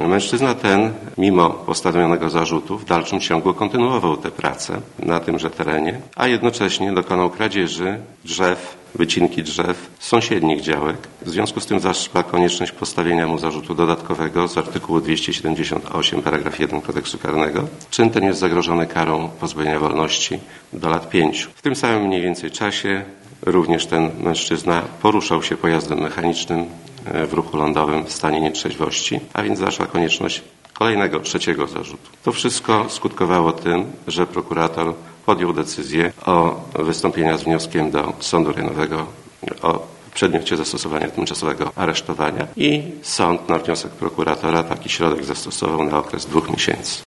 Mężczyzna ten, mimo postawionego zarzutu, w dalszym ciągu kontynuował tę pracę na tymże terenie, a jednocześnie dokonał kradzieży drzew, wycinki drzew z sąsiednich działek. W związku z tym zaszła konieczność postawienia mu zarzutu dodatkowego z artykułu 278 paragraf 1 Kodeksu Karnego. Czyn ten jest zagrożony karą pozbawienia wolności do lat 5. W tym samym mniej więcej czasie również ten mężczyzna poruszał się pojazdem mechanicznym w ruchu lądowym w stanie nietrzeźwości, a więc zaszła konieczność kolejnego, trzeciego zarzutu. To wszystko skutkowało tym, że prokurator podjął decyzję o wystąpieniu z wnioskiem do Sądu Rejonowego o przedmiocie zastosowania tymczasowego aresztowania i sąd na wniosek prokuratora taki środek zastosował na okres 2 miesięcy.